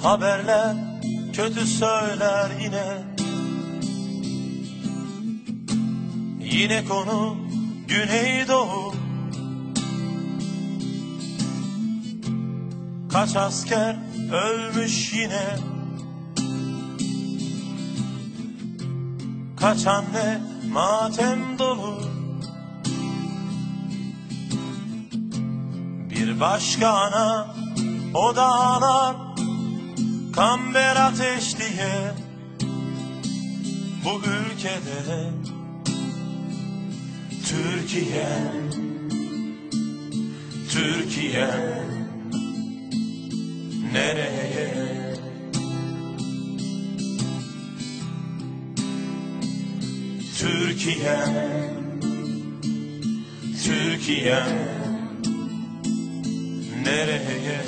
Haberler kötü söyler yine. Yine konu Güneydoğu. Kaç asker ölmüş yine. Kaç anne matem dolu. Bir başka ana, o da ağlar kamber ateş diye. Bu ülkede Türkiye, Türkiye nereye? Türkiye, Türkiye nereye?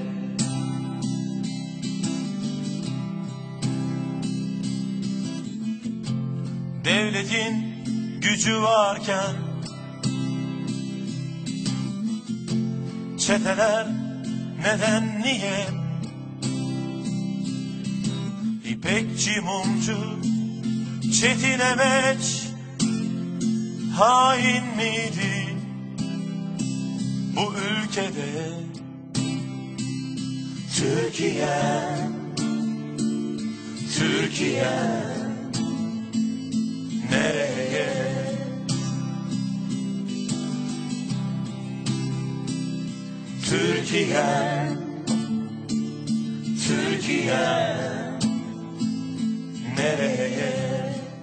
Devletin gücü varken çeteler neden niye? İpekçi, mumcu, Çetin Emeç hain miydi bu ülkede? Türkiye, Türkiye nereye? Türkiye, Türkiye nereye?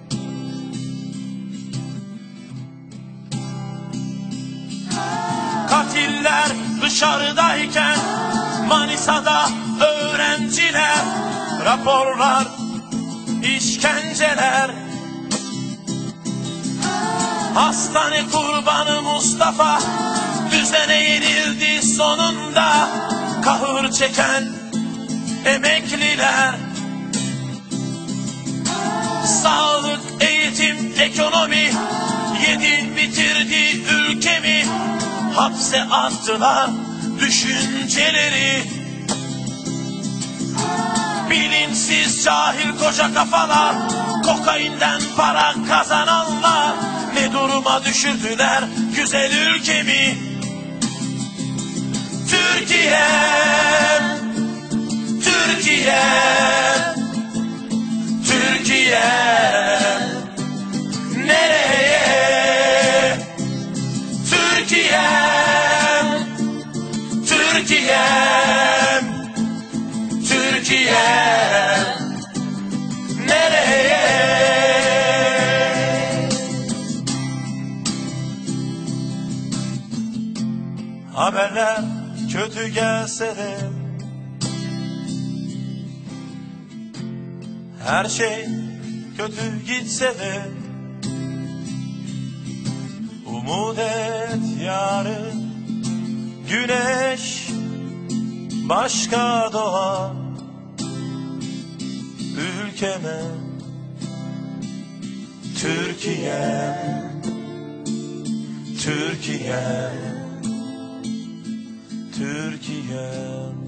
Katiller dışarıdayken Manisa'da öğrenciler, raporlar, işkenceler. Hastane kurbanı Mustafa düzene yenildi sonunda. Kahır çeken emekliler. Sağlık, eğitim, ekonomi yedi bitirdi ülkemi. Hapse attılar düşünceleri. Bilinçsiz cahil koca kafalar, kokainden para kazananlar. Ne duruma düşürdüler güzel ülkemi. Türkiye, Türkiye, Türkiye nereye? Türkiye, Türkiye, Türkiye nereye? Haberler kötü gelse de her şey kötü gitse de umut et yarın güneş başka doğar ülkeme. Türkiye, Türkiye, Türkiye.